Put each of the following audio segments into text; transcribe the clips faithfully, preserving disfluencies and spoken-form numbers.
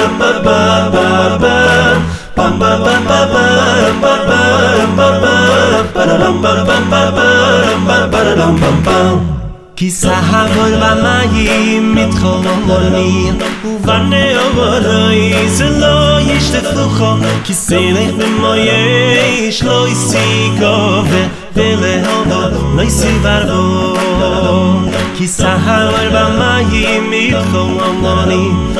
כי סהבול במים מתחוללים ובנאורוי זה לא ישתפוכו כי סלח במויש לא יסיקו ולהובו לא יסיברבו כי סהבול במים מתחוללים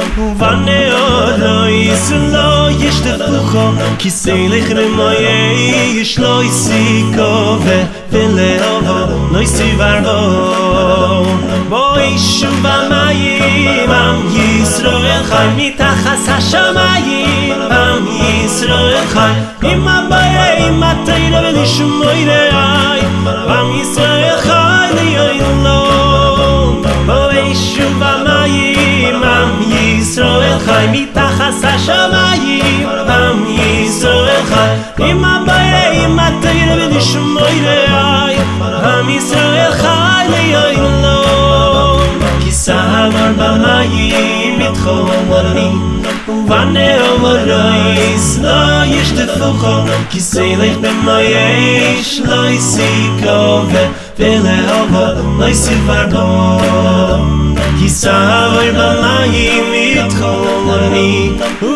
ובנאורוי זה לא ישתפוכו כי סלח במויש לא יסיקו ולהובו לא יסיברבו בואי שוב במים עם ישראל חי מתחת השמיים עם ישראל חי עם הבעיה עם התאירה ולשמוי רעי עם ישראל חי ליילום בואי שוב במים עם ישראל חי מתחת השמיים עם ישראל חי עם הבעיה עם התאירה ולשמוי רעי עם ישראל חי ליילום כי סהבר במים מתחוללים ובנאורייס לא ישתפוכו כי סלח במויש לא יסיקו ולהובו לא יסיברבו כי סהבר במים מתחוללים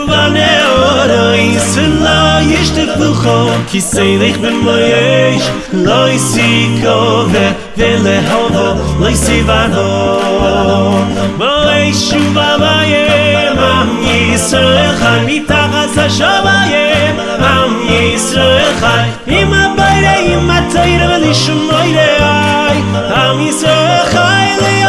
ובנאורייס לא ישתפוכו כי סלח במויש לא יסיקו ולהובו לא יסיברבו בואי שוב במים עם ישראל חי מתחת השמיים עם ישראל חי עם הבעיה עם התאירה ולשמוי רעי עם ישראל חי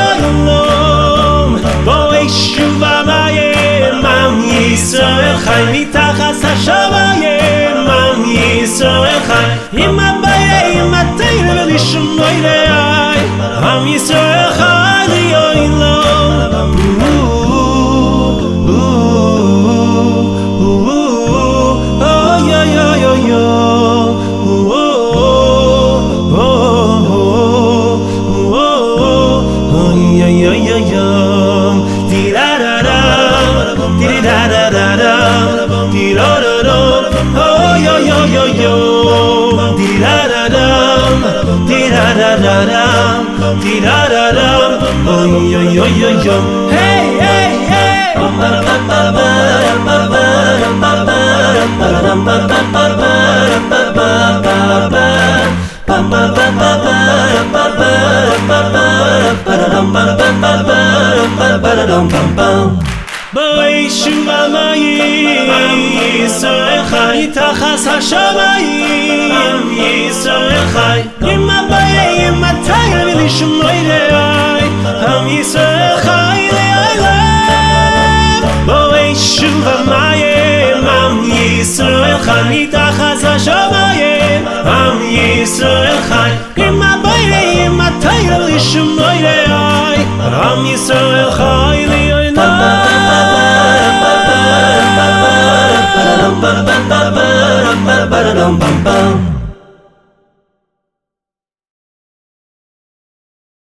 ליילום בואי שוב במים עם ישראל חי מתחת השמיים עם ישראל חי עם הבעיה עם התאירה ולשמוי רעי עם ישראל חי ליילום Hey, hey, hey! בואי שוב במים עם ישראל חי מתחת השמיים עם ישראל חי עם הבעיה עם התאירה ולשמוי רעי עם ישראל חי ליילום בואי שוב במים עם ישראל חי מתחת השמיים עם ישראל חי עם הבעיה עם התאירה ולשמוי רעי עם ישראל חי ליילום Ba ba ba ba ba ba ba ba ba ba ba ba ba ba ba